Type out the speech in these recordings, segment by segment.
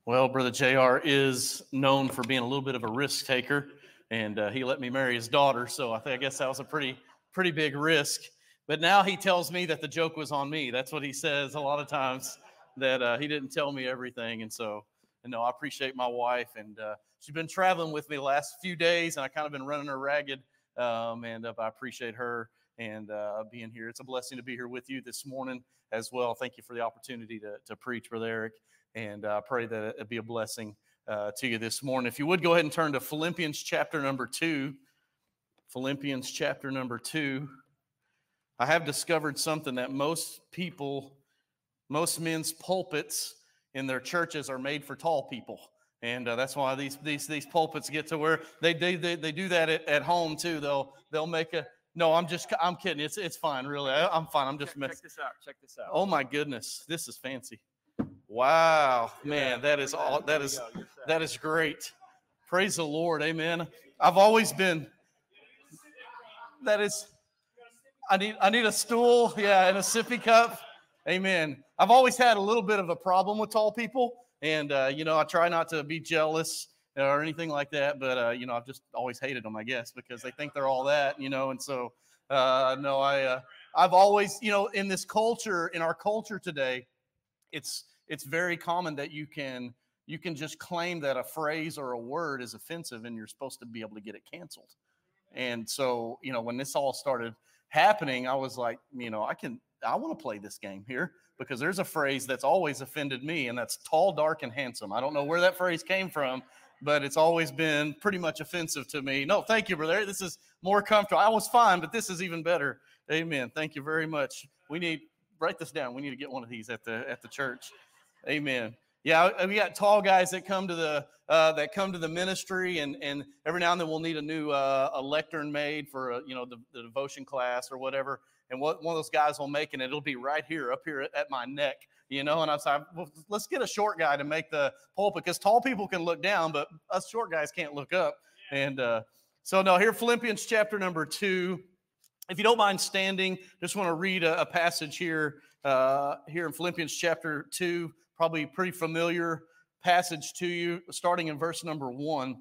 Well, Brother JR is known for being a little bit of a risk taker, and he let me marry his daughter, so I guess that was a pretty big risk. But now he tells me that the joke was on me. That's what he says a lot of times, that he didn't tell me everything. And so, I appreciate my wife, and she's been traveling with me the last few days, and I kind of been running her ragged, and I appreciate her and being here. It's a blessing to be here with you this morning as well. Thank you for the opportunity to preach, Brother Eric. And I pray that it be a blessing to you this morning. If you would go ahead and turn to Philippians chapter number 2. Philippians chapter number 2. I have discovered something that most men's pulpits in their churches are made for tall people. And that's why these pulpits get to where they do that at home too. They'll make a no. I'm kidding. It's fine, really. I'm fine. I'm just messing. Check this out. Oh my goodness, this is fancy. Wow, man, that is great. Praise the Lord, amen. I've always been. I need a stool, and a sippy cup, amen. I've always had a little bit of a problem with tall people, and I try not to be jealous or anything like that, but I've just always hated them, I guess, because they think they're all that, and so I've always, in this culture, in our culture today, it's very common that you can just claim that a phrase or a word is offensive and you're supposed to be able to get it canceled. And so, when this all started happening, I was like, I want to play this game here because there's a phrase that's always offended me, and that's tall, dark, and handsome. I don't know where that phrase came from, but it's always been pretty much offensive to me. No, thank you, brother. This is more comfortable. I was fine, but this is even better. Amen. Thank you very much. Write this down. We need to get one of these at the church. Amen. Yeah, we got tall guys that come to the ministry, and every now and then we'll need a new a lectern made for the devotion class or whatever. And one of those guys will make it, and it'll be right here, up here at my neck, And I was like, well, let's get a short guy to make the pulpit, because tall people can look down, but us short guys can't look up. And here, Philippians chapter number 2. If you don't mind standing, just want to read a passage here in Philippians chapter 2. Probably a pretty familiar passage to you, starting in verse number 1.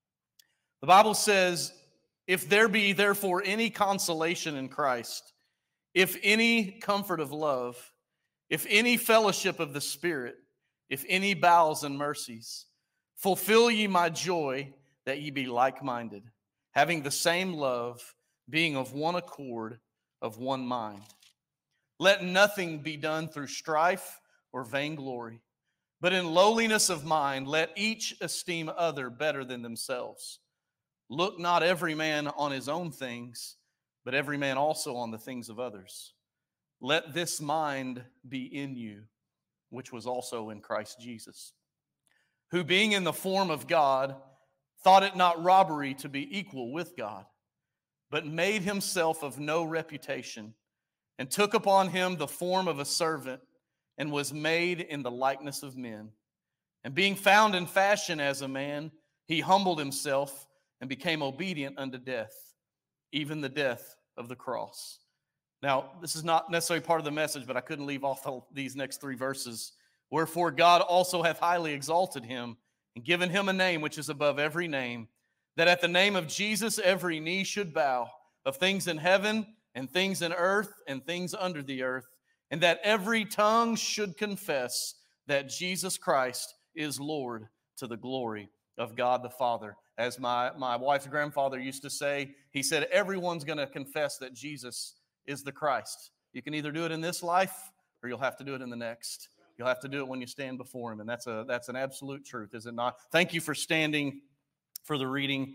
The Bible says, if there be therefore any consolation in Christ, if any comfort of love, if any fellowship of the Spirit, if any bowels and mercies, fulfill ye my joy, that ye be like-minded, having the same love, being of one accord, of one mind. Let nothing be done through strife or vainglory, but in lowliness of mind, let each esteem other better than themselves. Look not every man on his own things, but every man also on the things of others. Let this mind be in you, which was also in Christ Jesus, who being in the form of God, thought it not robbery to be equal with God, but made himself of no reputation, and took upon him the form of a servant, and was made in the likeness of men. And being found in fashion as a man, he humbled himself and became obedient unto death, even the death of the cross. Now, this is not necessarily part of the message, but I couldn't leave off these next 3 verses. Wherefore God also hath highly exalted him, and given him a name which is above every name, that at the name of Jesus every knee should bow, of things in heaven and things in earth and things under the earth, and that every tongue should confess that Jesus Christ is Lord, to the glory of God the Father. As my wife's grandfather used to say, he said, everyone's going to confess that Jesus is the Christ. You can either do it in this life, or you'll have to do it in the next. You'll have to do it when you stand before him, and that's an absolute truth, is it not? Thank you for standing for the reading.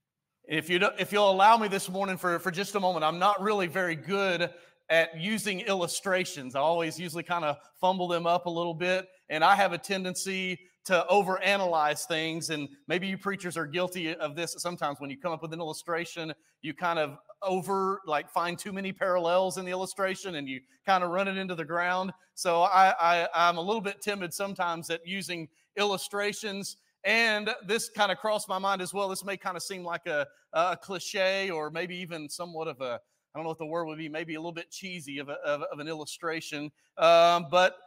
If you'll allow me this morning for just a moment, I'm not really very good at using illustrations. I always usually kind of fumble them up a little bit, and I have a tendency to overanalyze things, and maybe you preachers are guilty of this sometimes. When you come up with an illustration, you kind of find too many parallels in the illustration, and you kind of run it into the ground. So I'm a little bit timid sometimes at using illustrations. And this kind of crossed my mind as well. This may kind of seem like a cliche, or maybe even somewhat of I don't know what the word would be, maybe a little bit cheesy of an illustration. But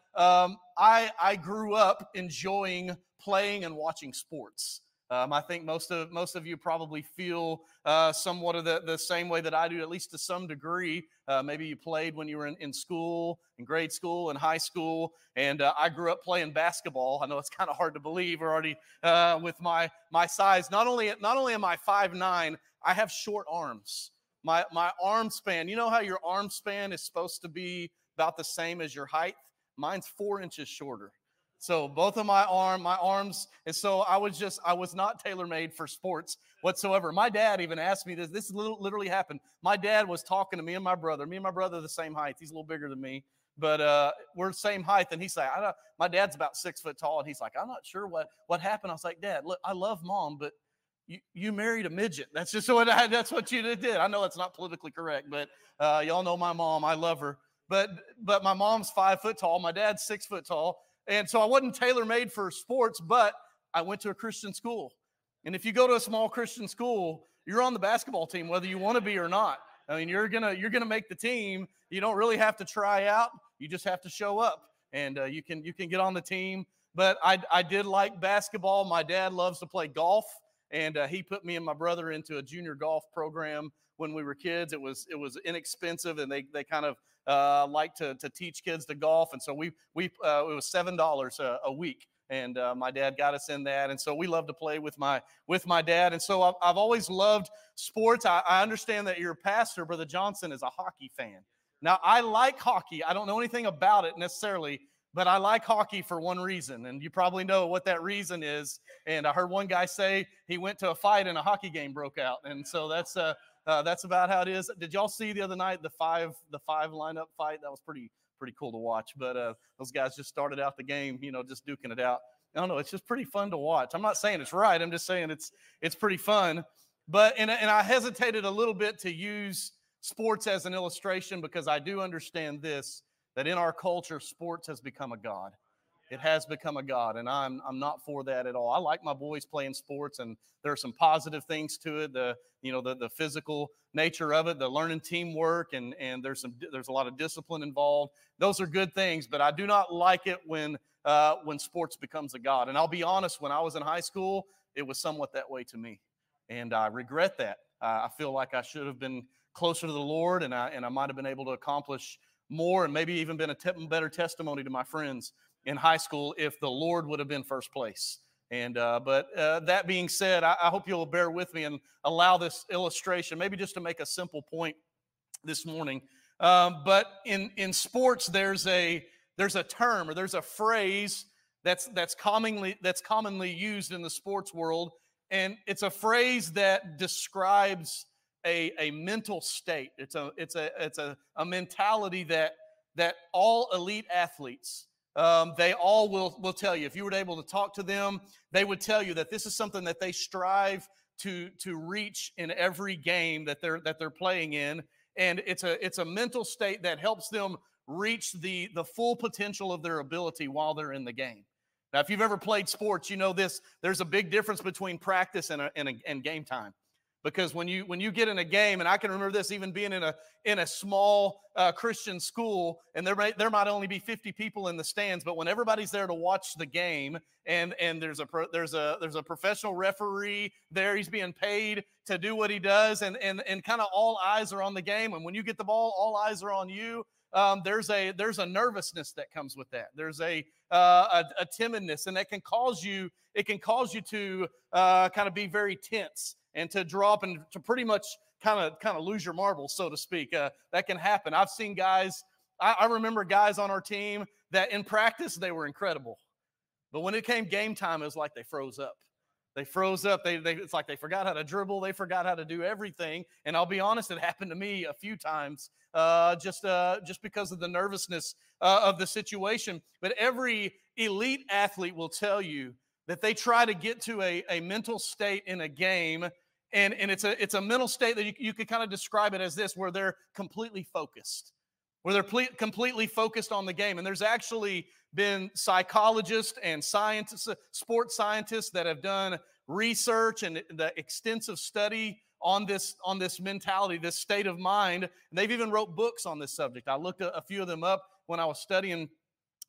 I grew up enjoying playing and watching sports. I think most of you probably feel somewhat of the same way that I do, at least to some degree. Maybe you played when you were in school, in grade school, in high school, and I grew up playing basketball. I know it's kind of hard to believe already with my size. Not only am I 5'9", I have short arms. My arm span. You know how your arm span is supposed to be about the same as your height? Mine's 4 inches shorter. So both of my arms, and so I was not tailor-made for sports whatsoever. My dad even asked me this. This literally happened. My dad was talking to me and my brother. Me and my brother are the same height. He's a little bigger than me, but we're the same height. And he's like, my dad's about 6 foot tall, and he's like, I'm not sure what happened. I was like, Dad, look, I love Mom, but you married a midget. That's just that's what you did. I know it's not politically correct, but y'all know my mom. I love her. But my mom's 5 foot tall. My dad's 6 foot tall. And so I wasn't tailor-made for sports, but I went to a Christian school. And if you go to a small Christian school, you're on the basketball team, whether you want to be or not. I mean, you're gonna make the team. You don't really have to try out. You just have to show up, and you can get on the team. But I did like basketball. My dad loves to play golf, and he put me and my brother into a junior golf program when we were kids. It was inexpensive, and they kind of like to teach kids to golf, and so it was $7 a week, and my dad got us in that, and so we love to play with my dad, and so I've always loved sports. I understand that your pastor, Brother Johnson, is a hockey fan. Now I like hockey. I don't know anything about it necessarily, but I like hockey for one reason, and you probably know what that reason is. And I heard one guy say he went to a fight and a hockey game broke out, and so that's about how it is. Did y'all see the other night the five lineup fight? That was pretty cool to watch. But those guys just started out the game, just duking it out. I don't know. It's just pretty fun to watch. I'm not saying it's right. I'm just saying it's pretty fun. But and I hesitated a little bit to use sports as an illustration because I do understand this, that in our culture, sports has become a god. It has become a god, and I'm not for that at all. I like my boys playing sports, and there are some positive things to it. The physical nature of it, the learning teamwork, and there's a lot of discipline involved. Those are good things, but I do not like it when sports becomes a god. And I'll be honest, when I was in high school, it was somewhat that way to me, and I regret that. I feel like I should have been closer to the Lord, and I might have been able to accomplish more, and maybe even been a better testimony to my friends in high school if the Lord would have been first place. And but that being said, I hope you'll bear with me and allow this illustration, maybe just to make a simple point this morning. But in sports, there's a term, or there's a phrase that's commonly used in the sports world, and it's a phrase that describes a mental state. It's a mentality that all elite athletes, they all will tell you. If you were able to talk to them, they would tell you that this is something that they strive to reach in every game that they're playing in, and it's a mental state that helps them reach the full potential of their ability while they're in the game. Now, if you've ever played sports, you know this. There's a big difference between practice and game time. Because when you get in a game, and I can remember this even being in a small Christian school, and there might only be 50 people in the stands, but when everybody's there to watch the game, and there's a professional referee there, he's being paid to do what he does, and kind of all eyes are on the game, and when you get the ball, all eyes are on you. There's a nervousness that comes with that. There's a timidness, and that can cause you to kind of be very tense, and to drop and to pretty much kind of lose your marbles, so to speak. That can happen. I've seen guys, I remember guys on our team that in practice, they were incredible. But when it came game time, it was like they froze up. They froze up. It's like they forgot how to dribble. They forgot how to do everything. And I'll be honest, it happened to me a few times just because of the nervousness of the situation. But every elite athlete will tell you that they try to get to a mental state in a game, and it's a mental state that you could kind of describe it as this, where they're completely focused, completely focused on the game. And there's actually been psychologists and scientists, sports scientists, that have done research and the extensive study on this mentality, this state of mind. And they've even wrote books on this subject. I looked a few of them up when I was studying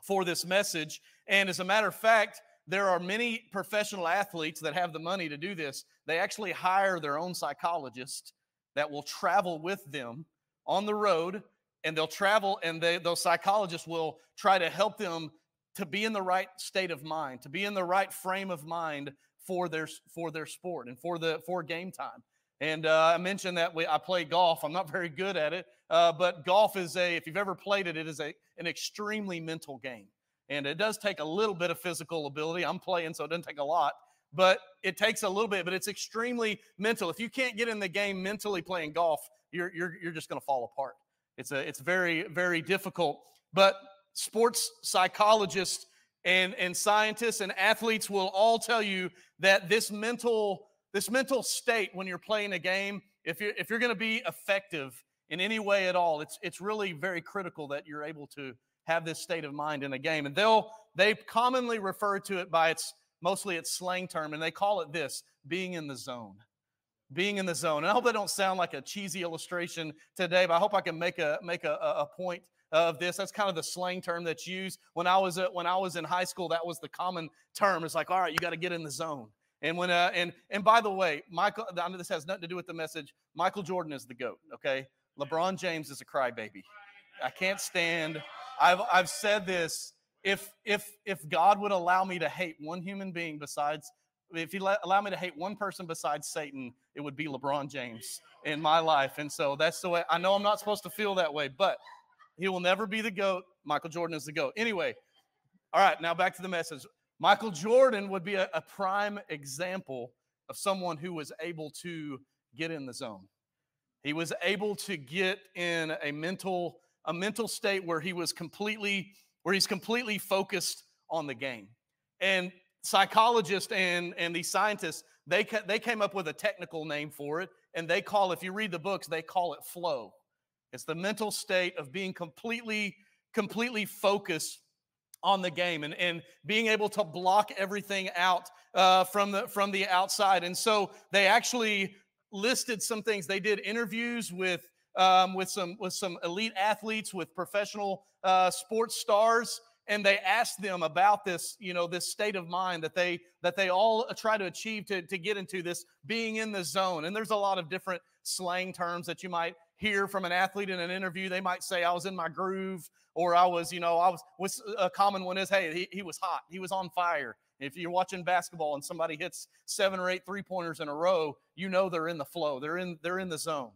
for this message. And as a matter of fact, there are many professional athletes that have the money to do this. They actually hire their own psychologist that will travel with them on the road, and they'll travel, and those psychologists will try to help them to be in the right state of mind, to be in the right frame of mind for their sport and for game time. And I mentioned that I play golf. I'm not very good at it, but golf is if you've ever played it, it is an extremely mental game. And it does take a little bit of physical ability. I'm playing, so it doesn't take a lot, but it takes a little bit, but it's extremely mental. If you can't get in the game mentally playing golf, you're just going to fall apart. It's very, very difficult. But sports psychologists and scientists and athletes will all tell you that this mental state when you're playing a game, if you're going to be effective in any way at all, it's really very critical that you're able to have this state of mind in a game. And they commonly refer to it by mostly its slang term, and they call it this: being in the zone. Being in the zone. And I hope that don't sound like a cheesy illustration today, but I hope I can make a point of this. That's kind of the slang term that's used. When I was in high school, that was the common term. It's like, all right, you got to get in the zone. And when and by the way, Michael, I know this has nothing to do with the message. Michael Jordan is the GOAT. Okay, LeBron James is a crybaby. I can't stand. I've said this. If God would allow me to hate one human being besides, if He allow me to hate one person besides Satan, it would be LeBron James in my life. And so that's the way. I know I'm not supposed to feel that way, but he will never be the GOAT. Michael Jordan is the GOAT. Anyway, all right, now back to the message. Michael Jordan would be a prime example of someone who was able to get in the zone. He was able to get in a mental state where he's completely focused on the game. And psychologists and these scientists, they came up with a technical name for it, and if you read the books, they call it flow. It's the mental state of being completely focused on the game and being able to block everything out from the outside. And so they actually listed some things. They did interviews with some elite athletes, with professional sports stars, and they asked them about this, this state of mind that they all try to achieve to get into, this being in the zone. And there's a lot of different slang terms that you might hear from an athlete in an interview. They might say, I was in my groove, or I was a common one is, hey, he was hot. He was on fire. If you're watching basketball and somebody hits 7 or 8 3-pointers in a row, they're in the flow. They're in the zone.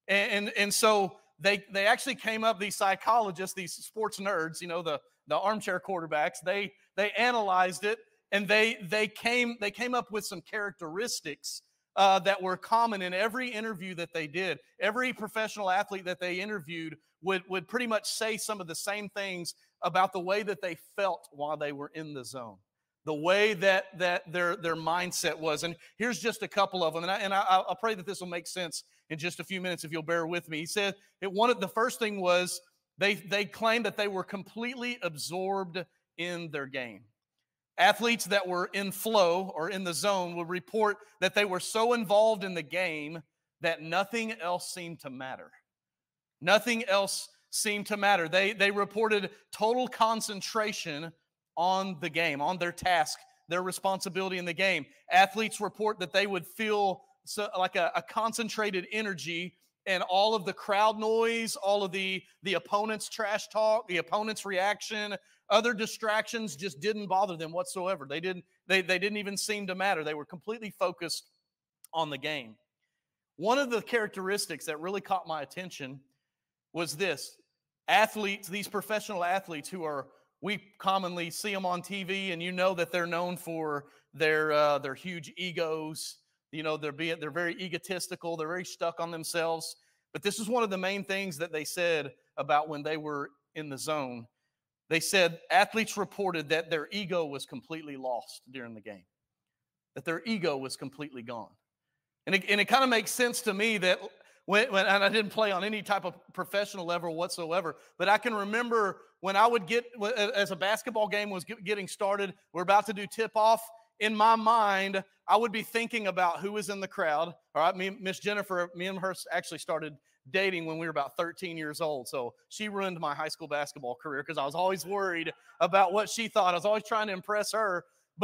And so they actually came up, these psychologists, these sports nerds, the armchair quarterbacks, they analyzed it, and they came up with some characteristics that were common in every interview that they did. Every professional athlete that they interviewed would pretty much say some of the same things about the way that they felt while they were in the zone, the way that their mindset was. And here's just a couple of them, and I'll pray that this will make sense in just a few minutes if you'll bear with me. He said the first thing was they claimed that they were completely absorbed in their game. Athletes that were in flow or in the zone would report that they were so involved in the game that nothing else seemed to matter. Nothing else seemed to matter. They reported total concentration on the game, on their task, their responsibility in the game. Athletes report that they would feel like a concentrated energy, and all of the crowd noise, all of the opponent's trash talk, the opponent's reaction, other distractions just didn't bother them whatsoever. They didn't even seem to matter. They were completely focused on the game. One of the characteristics that really caught my attention was this: athletes, these professional athletes we commonly see them on TV, and that they're known for their huge egos. They're very egotistical. They're very stuck on themselves. But this is one of the main things that they said about when they were in the zone. They said athletes reported that their ego was completely lost during the game, that their ego was completely gone. And it kind of makes sense to me that when and I didn't play on any type of professional level whatsoever, but I can remember when I would as a basketball game was getting started, we're about to do tip-off. In my mind, I would be thinking about who was in the crowd. All right, Miss Jennifer, me and her actually started dating when we were about 13 years old. So she ruined my high school basketball career because I was always worried about what she thought. I was always trying to impress her.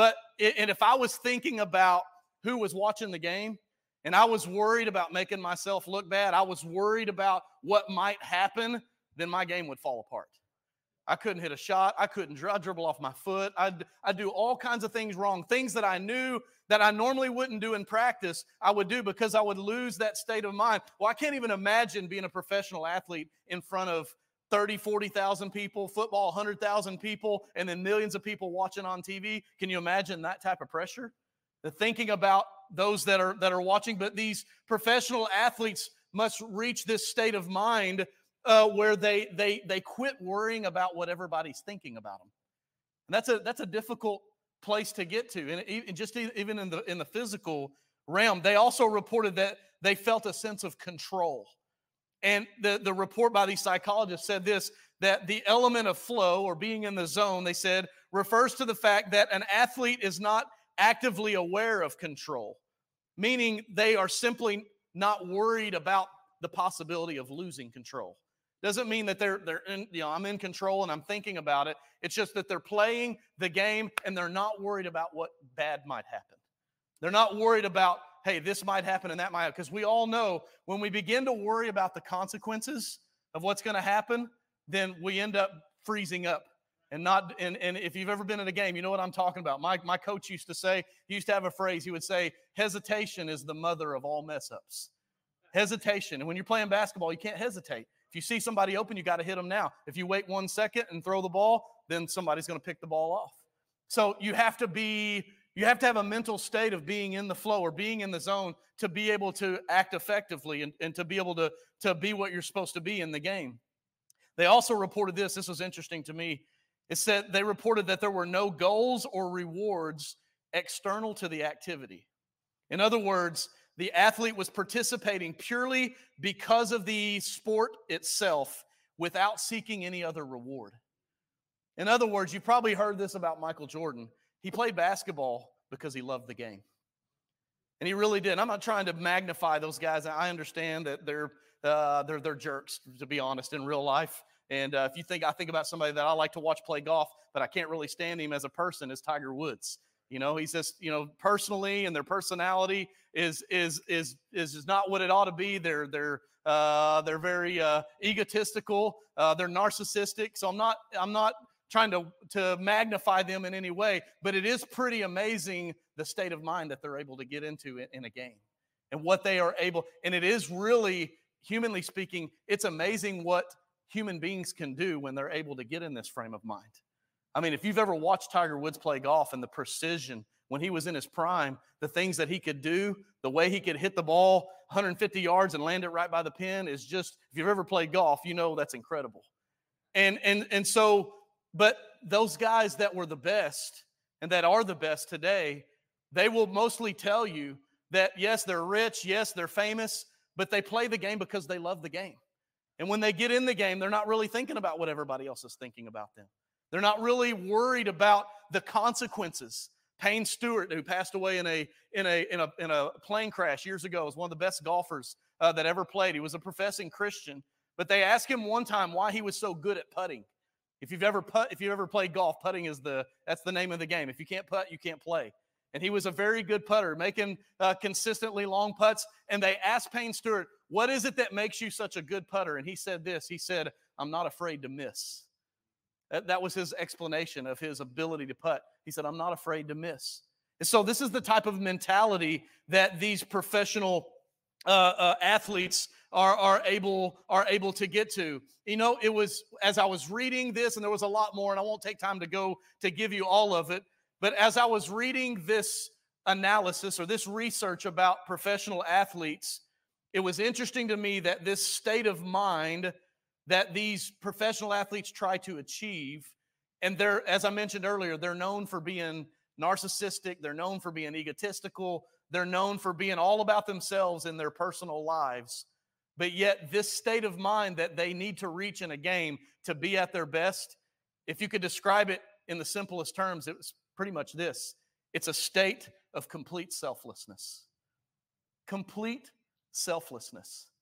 And if I was thinking about who was watching the game, and I was worried about making myself look bad, I was worried about what might happen, then my game would fall apart. I couldn't hit a shot. I couldn't dribble off my foot. I'd do all kinds of things wrong. Things that I knew that I normally wouldn't do in practice, I would do because I would lose that state of mind. Well, I can't even imagine being a professional athlete in front of 30, 40,000 people, football, 100,000 people, and then millions of people watching on TV. Can you imagine that type of pressure? The thinking about those that are watching, but these professional athletes must reach this state of mind where they quit worrying about what everybody's thinking about them. And that's a difficult place to get to. And just even in the physical realm, they also reported that they felt a sense of control. And the report by these psychologists said this, that the element of flow, or being in the zone, they said, refers to the fact that an athlete is not actively aware of control, meaning they are simply not worried about the possibility of losing control. Doesn't mean that they're in, I'm in control and I'm thinking about it. It's just that they're playing the game and they're not worried about what bad might happen. They're not worried about, hey, this might happen and that might happen. Because we all know when we begin to worry about the consequences of what's going to happen, then we end up freezing up. And if you've ever been in a game, you know what I'm talking about. My coach used to say, he used to have a phrase, he would say, hesitation is the mother of all mess ups. Hesitation. And when you're playing basketball, you can't hesitate. If you see somebody open, you got to hit them now. If you wait 1 second and throw the ball, then somebody's going to pick the ball off. So you have to have a mental state of being in the flow or being in the zone to be able to act effectively and to be able to be what you're supposed to be in the game. They also reported this. This was interesting to me. It said they reported that there were no goals or rewards external to the activity. In other words, the athlete was participating purely because of the sport itself without seeking any other reward. In other words, you probably heard this about Michael Jordan. He played basketball because he loved the game. And he really did. I'm not trying to magnify those guys. I understand that they're jerks, to be honest, in real life. And if you think I think about somebody that I like to watch play golf, but I can't really stand him as a person, is Tiger Woods. You know, he's just, personally, and their personality is not what it ought to be. They're very egotistical. They're narcissistic. So I'm not trying to magnify them in any way, but it is pretty amazing the state of mind that they're able to get into in a game and what they are able. And it is really, humanly speaking, it's amazing what human beings can do when they're able to get in this frame of mind. I mean, if you've ever watched Tiger Woods play golf and the precision when he was in his prime, the things that he could do, the way he could hit the ball 150 yards and land it right by the pin is just, if you've ever played golf, you know that's incredible. And so, but those guys that were the best and that are the best today, they will mostly tell you that, yes, they're rich, yes, they're famous, but they play the game because they love the game. And when they get in the game, they're not really thinking about what everybody else is thinking about them. They're not really worried about the consequences. Payne Stewart, who passed away in a plane crash years ago, was one of the best golfers that ever played. He was a professing Christian, but they asked him one time why he was so good at putting. If you've ever played golf, putting that's the name of the game. If you can't putt, you can't play. And he was a very good putter, making consistently long putts. And they asked Payne Stewart, "What is it that makes you such a good putter?" And he said this. He said, "I'm not afraid to miss." That was his explanation of his ability to putt. He said, "I'm not afraid to miss." And so this is the type of mentality that these professional athletes are able to get to. You know, it was, as I was reading this, and there was a lot more, and I won't take time to give you all of it, but as I was reading this analysis or this research about professional athletes, it was interesting to me that this state of mind that these professional athletes try to achieve, and they're, as I mentioned earlier, they're known for being narcissistic, they're known for being egotistical, they're known for being all about themselves in their personal lives. But yet this state of mind that they need to reach in a game to be at their best, if you could describe it in the simplest terms, it was pretty much this. It's a state of complete selflessness. Complete selflessness.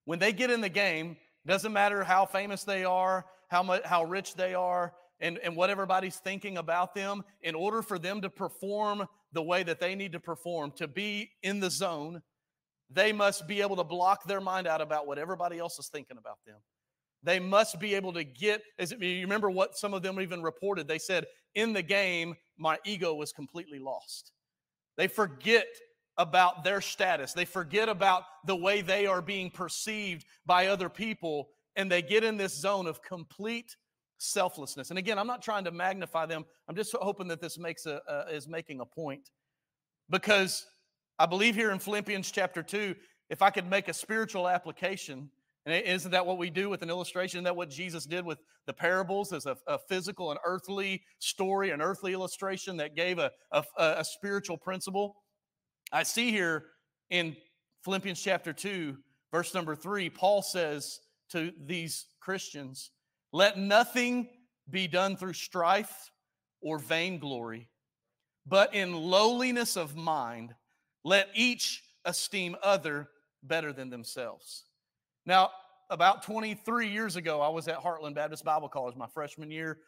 When they get in the game, doesn't matter how famous they are, how rich they are, and what everybody's thinking about them, in order for them to perform the way that they need to perform, to be in the zone, they must be able to block their mind out about what everybody else is thinking about them. They must be able to get, you remember what some of them even reported? They said, in the game, my ego was completely lost. They forget about their status. They forget about the way they are being perceived by other people, and they get in this zone of complete selflessness. And again, I'm not trying to magnify them. I'm just hoping that this is making a point. Because I believe here in Philippians chapter 2, if I could make a spiritual application, and isn't that what we do with an illustration? Isn't that what Jesus did with the parables as a physical and earthly story, an earthly illustration that gave a spiritual principle? I see here in Philippians chapter 2, verse number 3, Paul says to these Christians, let nothing be done through strife or vainglory, but in lowliness of mind, let each esteem other better than themselves. Now, about 23 years ago, I was at Heartland Baptist Bible College, my freshman year,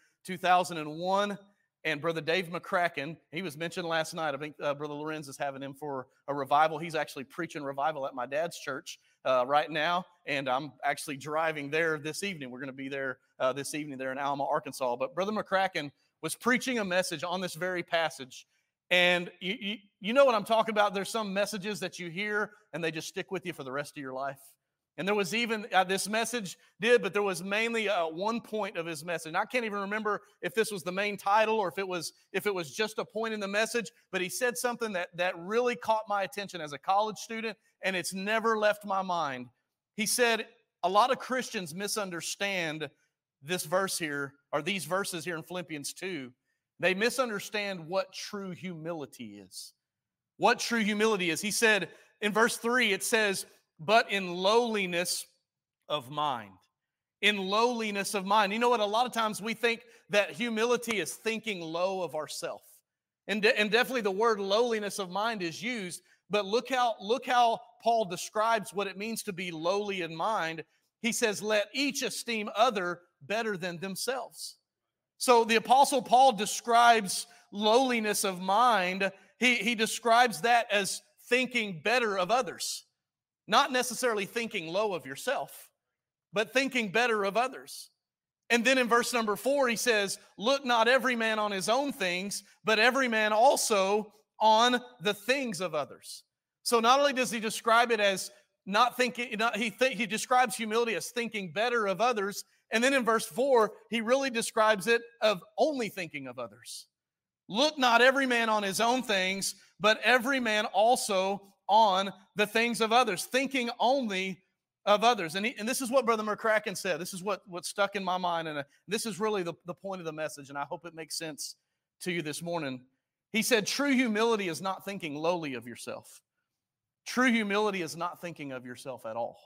2001, and Brother Dave McCracken, he was mentioned last night. I think Brother Lorenz is having him for a revival. He's actually preaching revival at my dad's church right now, and I'm actually driving there this evening. We're going to be there this evening there in Alma, Arkansas. But Brother McCracken was preaching a message on this very passage, and you know what I'm talking about. There's some messages that you hear, and they just stick with you for the rest of your life. And there was even, this message did, but there was mainly one point of his message. And I can't even remember if this was the main title or if it was just a point in the message, but he said something that really caught my attention as a college student, and it's never left my mind. He said, a lot of Christians misunderstand this verse here, or these verses here in Philippians 2. They misunderstand what true humility is. What true humility is. He said in verse 3, it says, but in lowliness of mind. In lowliness of mind. You know what? A lot of times we think that humility is thinking low of ourselves. And definitely the word lowliness of mind is used, but look how Paul describes what it means to be lowly in mind. He says, let each esteem other better than themselves. So the Apostle Paul describes lowliness of mind. He describes that as thinking better of others. Not necessarily thinking low of yourself, but thinking better of others. And then in verse number 4, he says, look not every man on his own things, but every man also on the things of others. So not only does he describe it as not thinking, he describes humility as thinking better of others. And then in verse 4, he really describes it of only thinking of others. Look not every man on his own things, but every man also on the things of others, thinking only of others. And this is what Brother McCracken said. This is what stuck in my mind, and this is really the point of the message, and I hope it makes sense to you this morning. He said, true humility is not thinking lowly of yourself. True humility is not thinking of yourself at all.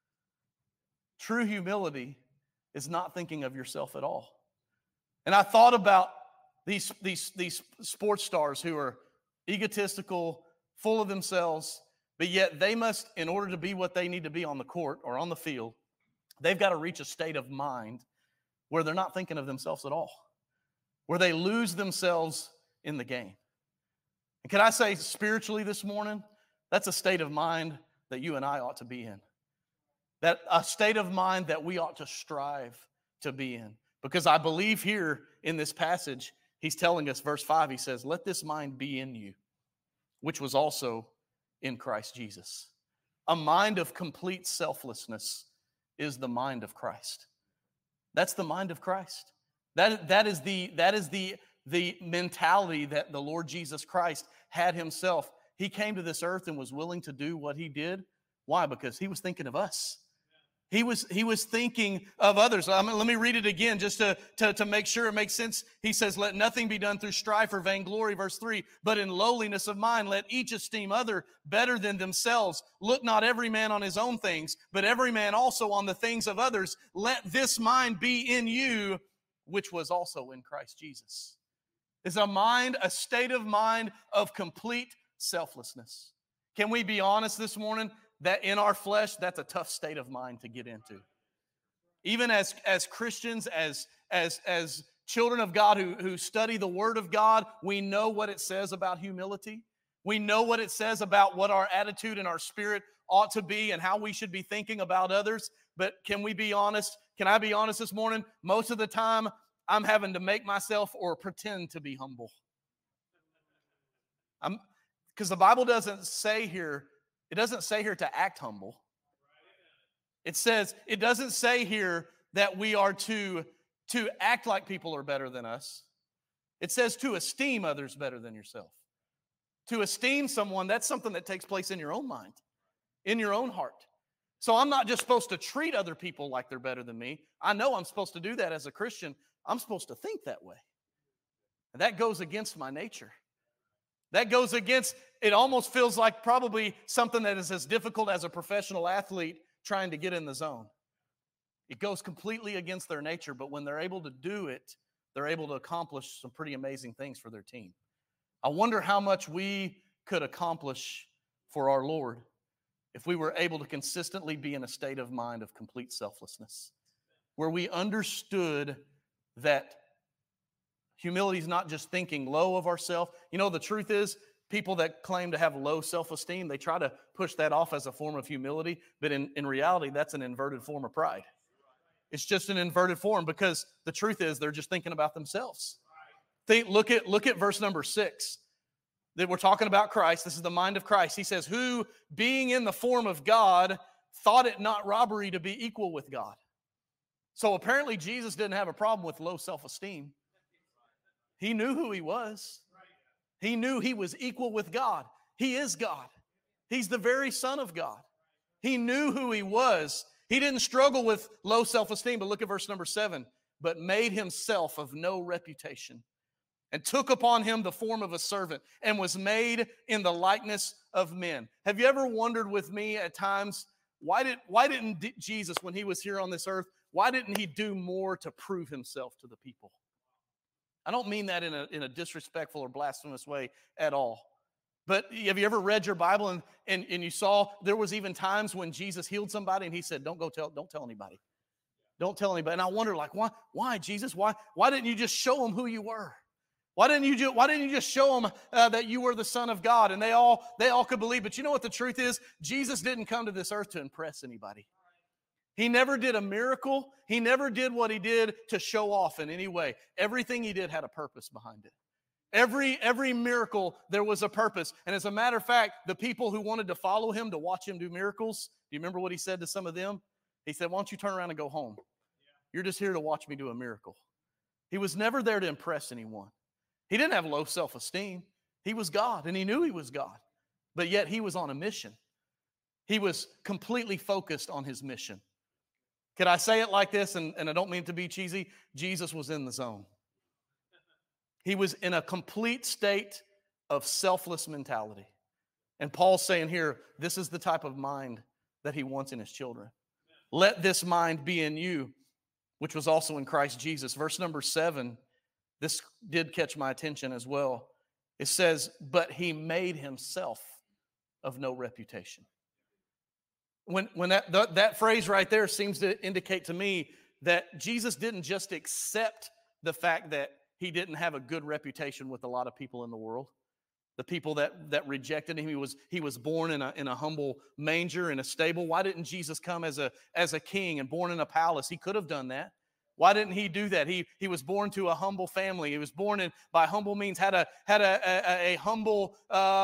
True humility is not thinking of yourself at all. And I thought about these sports stars who are egotistical, full of themselves, but yet they must, in order to be what they need to be on the court or on the field, they've got to reach a state of mind where they're not thinking of themselves at all, where they lose themselves in the game. And can I say spiritually this morning, that's a state of mind that you and I ought to be in. That a state of mind that we ought to strive to be in. Because I believe here in this passage, he's telling us, verse 5, he says, let this mind be in you, which was also in Christ Jesus. A mind of complete selflessness is the mind of Christ. That's the mind of Christ. That is the mentality that the Lord Jesus Christ had himself. He came to this earth and was willing to do what he did. Why? Because he was thinking of us. He was thinking of others. Let me read it again just to make sure it makes sense. He says, let nothing be done through strife or vainglory, verse 3, but in lowliness of mind, let each esteem other better than themselves. Look not every man on his own things, but every man also on the things of others. Let this mind be in you, which was also in Christ Jesus. It's a state of mind of complete selflessness. Can we be honest this morning? that in our flesh, that's a tough state of mind to get into. Even as Christians, as children of God who study the Word of God, we know what it says about humility. We know what it says about what our attitude and our spirit ought to be and how we should be thinking about others. But can we be honest? Can I be honest this morning? Most of the time, I'm having to make myself or pretend to be humble. Because the Bible doesn't say here, it doesn't say here to act humble. It doesn't say here that we are to act like people are better than us. It says to esteem others better than yourself. To esteem someone, that's something that takes place in your own mind, in your own heart. So I'm not just supposed to treat other people like they're better than me. I know I'm supposed to do that as a Christian. I'm supposed to think that way. And that goes against my nature. That goes against, it almost feels like probably something that is as difficult as a professional athlete trying to get in the zone. It goes completely against their nature, but when they're able to do it, they're able to accomplish some pretty amazing things for their team. I wonder how much we could accomplish for our Lord if we were able to consistently be in a state of mind of complete selflessness, where we understood that humility is not just thinking low of ourselves. You know, the truth is, people that claim to have low self-esteem, they try to push that off as a form of humility, but in reality, that's an inverted form of pride. It's just an inverted form because the truth is they're just thinking about themselves. Look at verse number 6. That we're talking about Christ. This is the mind of Christ. He says, who, being in the form of God, thought it not robbery to be equal with God. So apparently Jesus didn't have a problem with low self-esteem. He knew who he was. He knew he was equal with God. He is God. He's the very Son of God. He knew who he was. He didn't struggle with low self-esteem, but look at verse number 7. But made himself of no reputation, and took upon him the form of a servant, and was made in the likeness of men. Have you ever wondered with me at times, why didn't Jesus, when he was here on this earth, why didn't he do more to prove himself to the people? I don't mean that in a disrespectful or blasphemous way at all. But have you ever read your Bible and you saw there was even times when Jesus healed somebody and he said, don't tell anybody. Don't tell anybody. And I wonder, like, why Jesus? Why didn't you just show them who you were? Why didn't you just show them that you were the Son of God and they all could believe? But you know what the truth is? Jesus didn't come to this earth to impress anybody. He never did a miracle. He never did what he did to show off in any way. Everything he did had a purpose behind it. Every miracle, there was a purpose. And as a matter of fact, the people who wanted to follow him, to watch him do miracles, do you remember what he said to some of them? He said, why don't you turn around and go home? You're just here to watch me do a miracle. He was never there to impress anyone. He didn't have low self-esteem. He was God, and he knew he was God. But yet he was on a mission. He was completely focused on his mission. Could I say it like this, and I don't mean to be cheesy? Jesus was in the zone. He was in a complete state of selfless mentality. And Paul's saying here, this is the type of mind that he wants in his children. Let this mind be in you, which was also in Christ Jesus. Verse number 7, this did catch my attention as well. It says, but he made himself of no reputation. When that phrase right there seems to indicate to me that Jesus didn't just accept the fact that he didn't have a good reputation with a lot of people in the world. The people that rejected him. He was born in a humble manger in a stable. Why didn't Jesus come as a king and born in a palace? He could have done that. Why didn't he do that? He was born to a humble family. He was born by humble means, had a humble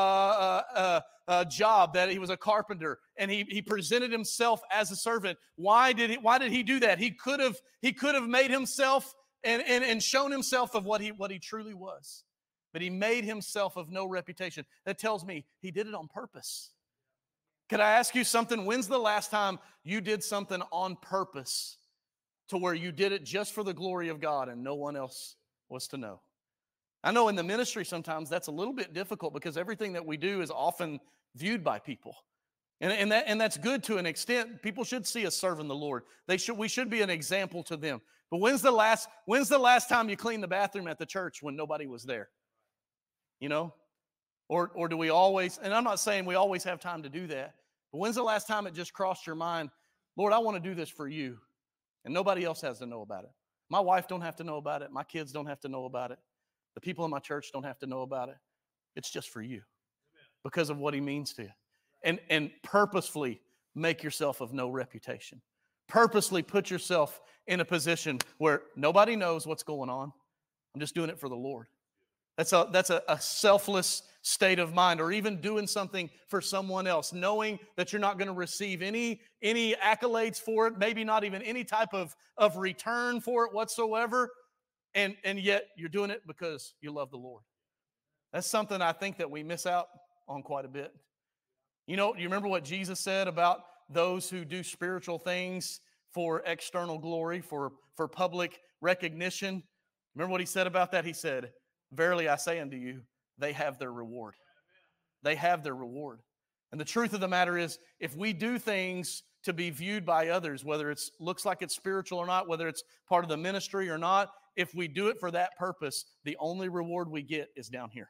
job, that he was a carpenter, and he presented himself as a servant. Why did he do that? He could have made himself and shown himself of what he truly was. But he made himself of no reputation. That tells me he did it on purpose. Could I ask you something? When's the last time you did something on purpose to where you did it just for the glory of God and no one else was to know? I know in the ministry sometimes that's a little bit difficult because everything that we do is often viewed by people. And that's good to an extent. People should see us serving the Lord. We should be an example to them. But when's the last time you cleaned the bathroom at the church when nobody was there? You know? Or do we always, and I'm not saying we always have time to do that, But when's the last time it just crossed your mind, Lord, I want to do this for you, and nobody else has to know about it. My wife don't have to know about it. My kids don't have to know about it. The people in my church don't have to know about it. It's just for you because of what he means to you. And purposefully make yourself of no reputation. Purposely put yourself in a position where nobody knows what's going on. I'm just doing it for the Lord. That's a selfless state of mind, or even doing something for someone else, knowing that you're not going to receive any accolades for it, maybe not even any type of return for it whatsoever, and yet you're doing it because you love the Lord. That's something I think that we miss out on quite a bit. You remember what Jesus said about those who do spiritual things for external glory, for public recognition? Remember what he said about that? He said, verily I say unto you, they have their reward. They have their reward. And the truth of the matter is, if we do things to be viewed by others, whether it looks like it's spiritual or not, whether it's part of the ministry or not, if we do it for that purpose, the only reward we get is down here.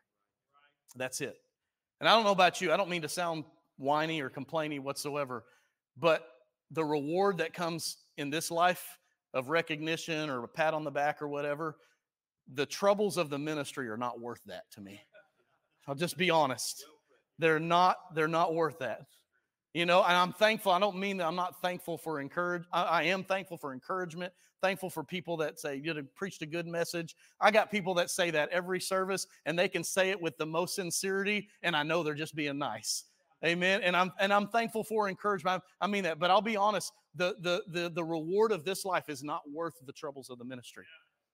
That's it. And I don't know about you. I don't mean to sound whiny or complainy whatsoever, but the reward that comes in this life of recognition or a pat on the back or whatever, the troubles of the ministry are not worth that to me. I'll just be honest. They're not worth that. And I'm thankful. I don't mean that I'm not thankful for encouragement. I am thankful for encouragement, thankful for people that say, you preached a good message. I got people that say that every service, and they can say it with the most sincerity, and I know they're just being nice. Amen. And I'm thankful for encouragement. I mean that, but I'll be honest, the reward of this life is not worth the troubles of the ministry.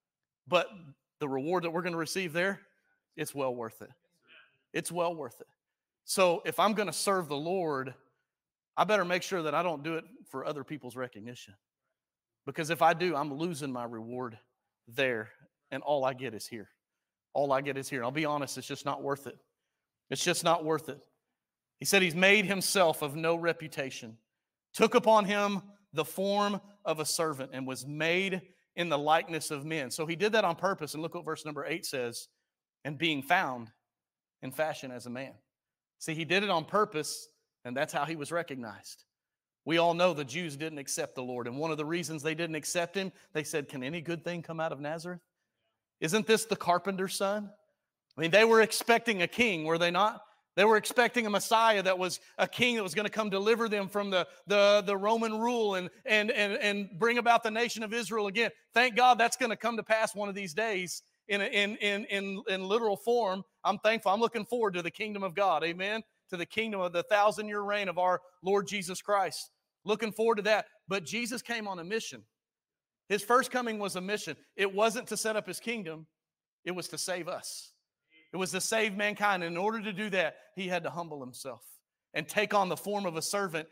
But the reward that we're going to receive there, it's well worth it. It's well worth it. So if I'm going to serve the Lord, I better make sure that I don't do it for other people's recognition. Because if I do, I'm losing my reward there, and all I get is here. All I get is here. And I'll be honest, it's just not worth it. It's just not worth it. He said he's made himself of no reputation, took upon him the form of a servant, and was made in the likeness of men. So he did that on purpose. And look what verse number 8 says, and being found in fashion as a man. See, he did it on purpose, and that's how he was recognized. We all know the Jews didn't accept the Lord. And one of the reasons they didn't accept him, they said, can any good thing come out of Nazareth? Isn't this the carpenter's son? I mean, they were expecting a king, were they not? They were expecting a Messiah that was a king that was going to come deliver them from the Roman rule and bring about the nation of Israel again. Thank God that's going to come to pass one of these days in literal form. I'm thankful. I'm looking forward to the kingdom of God. Amen. To the kingdom of the 1,000-year reign of our Lord Jesus Christ. Looking forward to that. But Jesus came on a mission. His first coming was a mission. It wasn't to set up his kingdom. It was to save us. It was to save mankind. And in order to do that, he had to humble himself and take on the form of a servant.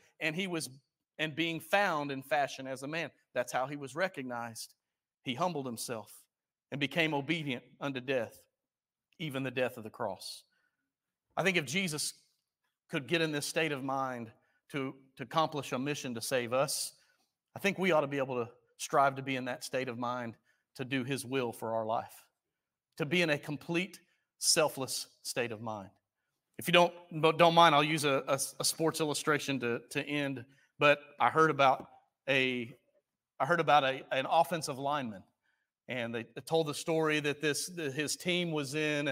And being found in fashion as a man. That's how he was recognized. He humbled himself and became obedient unto death, even the death of the cross. I think if Jesus could get in this state of mind to accomplish a mission to save us, I think we ought to be able to strive to be in that state of mind to do his will for our life, to be in a complete selfless state of mind. If you don't mind, I'll use a sports illustration to end. But I heard about an offensive lineman, and they told the story that his team was in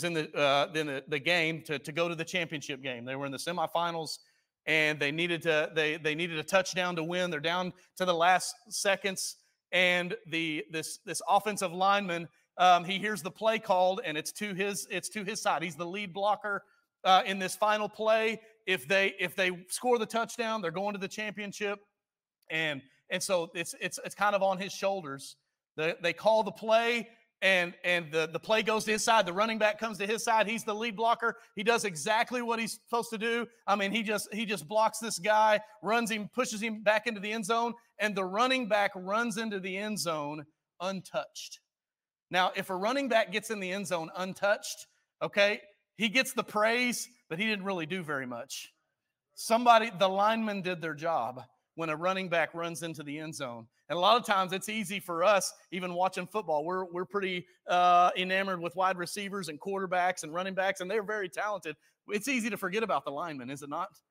the game to go to the championship game. They were in the semifinals, and they needed a touchdown to win. They're down to the last seconds, and this offensive lineman, he hears the play called, and it's to his side. He's the lead blocker in this final play. If they score the touchdown, they're going to the championship, and so it's kind of on his shoulders. They call the play, and the play goes to his side. The running back comes to his side. He's the lead blocker. He does exactly what he's supposed to do. I mean, he just blocks this guy, runs him, pushes him back into the end zone, and the running back runs into the end zone untouched. Now, if a running back gets in the end zone untouched, okay, he gets the praise, but he didn't really do very much. The lineman did their job when a running back runs into the end zone. And a lot of times it's easy for us, even watching football. We're pretty enamored with wide receivers and quarterbacks and running backs, and they're very talented. It's easy to forget about the lineman, is it not?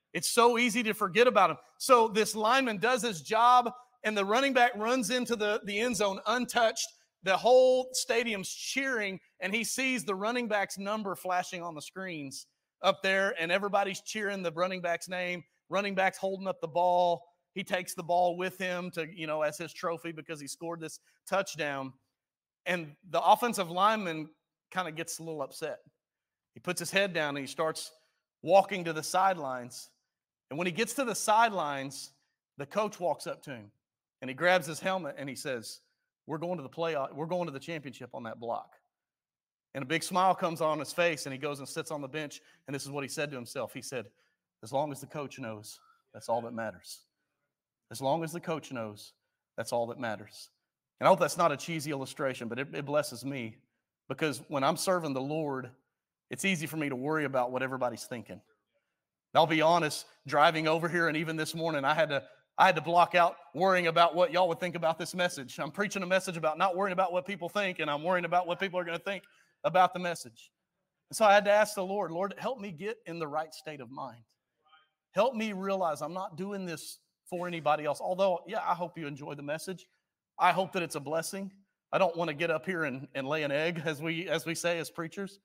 It's so easy to forget about him. So this lineman does his job, and the running back runs into the end zone untouched. The whole stadium's cheering, and he sees the running back's number flashing on the screens up there, and everybody's cheering the running back's name. Running back's holding up the ball. He takes the ball with him to, as his trophy because he scored this touchdown. And the offensive lineman kind of gets a little upset. He puts his head down and he starts walking to the sidelines. And when he gets to the sidelines, the coach walks up to him and he grabs his helmet and he says, we're going to the playoff. We're going to the championship on that block. And a big smile comes on his face and he goes and sits on the bench. And this is what he said to himself. He said, as long as the coach knows, that's all that matters. As long as the coach knows, that's all that matters. And I hope that's not a cheesy illustration, but it blesses me because when I'm serving the Lord, it's easy for me to worry about what everybody's thinking. I'll be honest, driving over here and even this morning, I had to block out worrying about what y'all would think about this message. I'm preaching a message about not worrying about what people think, and I'm worrying about what people are going to think about the message. And so I had to ask the Lord, help me get in the right state of mind. Help me realize I'm not doing this for anybody else. Although, yeah, I hope you enjoy the message. I hope that it's a blessing. I don't want to get up here and lay an egg, as we say as preachers.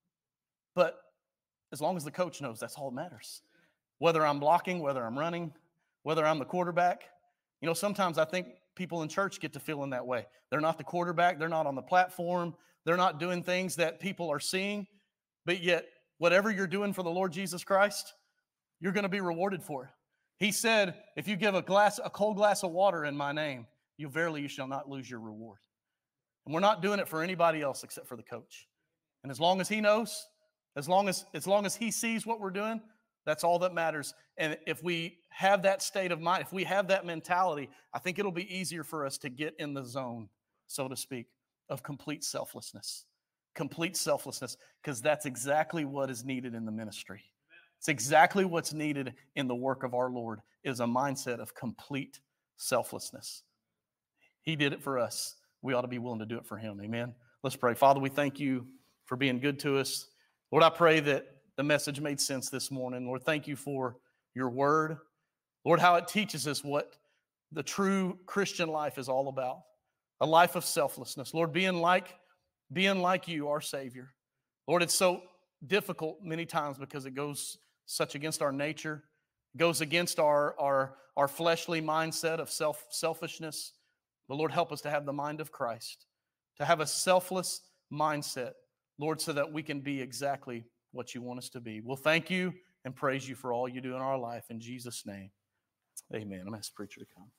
But as long as the coach knows, that's all that matters. Whether I'm blocking, whether I'm running, whether I'm the quarterback. Sometimes I think people in church get to feeling that way. They're not the quarterback. They're not on the platform. They're not doing things that people are seeing. But yet, whatever you're doing for the Lord Jesus Christ, you're going to be rewarded for it. He said, if you give a cold glass of water in my name, you shall not lose your reward. And we're not doing it for anybody else except for the coach. And as long as he knows, as long as he sees what we're doing, that's all that matters. And if we have that state of mind, if we have that mentality, I think it'll be easier for us to get in the zone, so to speak, of complete selflessness. Complete selflessness, because that's exactly what is needed in the ministry. It's exactly what's needed in the work of our Lord, is a mindset of complete selflessness. He did it for us. We ought to be willing to do it for him. Amen. Let's pray. Father, we thank you for being good to us. Lord, I pray that the message made sense this morning. Lord, thank you for your word. Lord, how it teaches us what the true Christian life is all about. A life of selflessness. Lord, being like you, our Savior. Lord, it's so difficult many times because it goes such against our nature. It goes against our fleshly mindset of selfishness. But Lord, help us to have the mind of Christ, to have a selfless mindset, Lord, so that we can be exactly what you want us to be. We'll thank you and praise you for all you do in our life. In Jesus' name, amen. I'm going to ask the preacher to come.